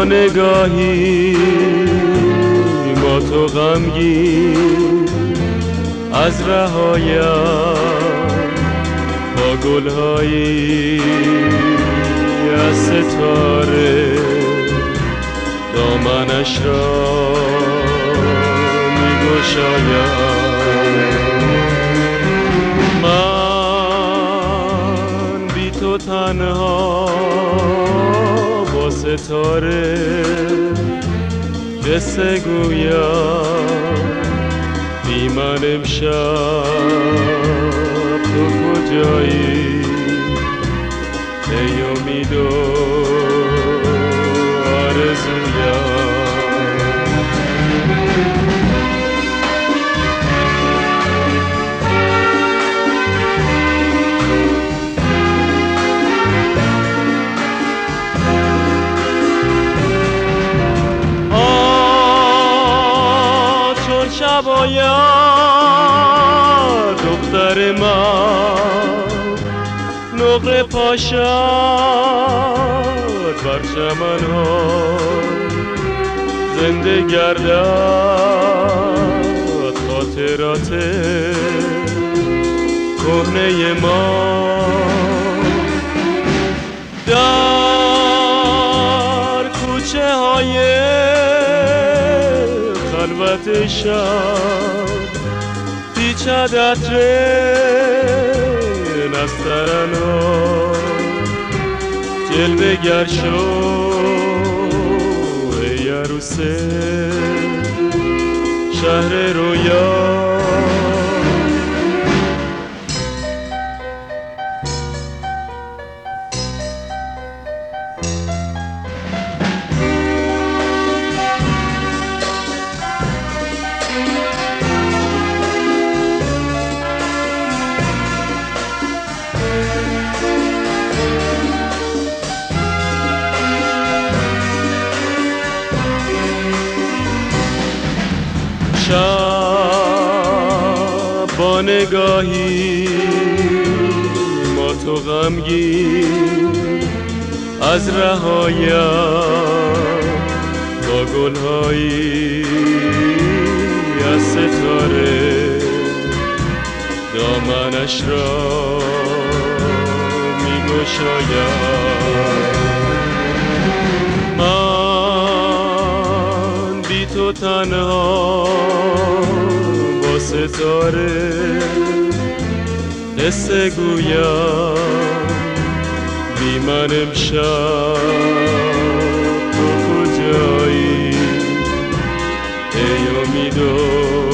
نگاهی با تو غمگین از رهایم با گلهایی از ستاره دامنش را می‌گشایم. من بی تو تنها با ستاره قصه گویم، بی من امشب تو کجایی ای امید و آرزویم. چون شب آید دختر من نقره پاشد بر چمن‌ها، زنده گردد خاطرات کهنه ما. در کوچه های خلوت شب پیچد عطر نسترن‌ها، جلوه گر شو ای عروس شهر رویا. شب با نگاهی ما تو غمگین از رهایم با گلهایی از ستاره دامنش را می‌گشایم. من بی تو تنها با ستاره قصه گویم، بی من امشب تو کجایی ای امید و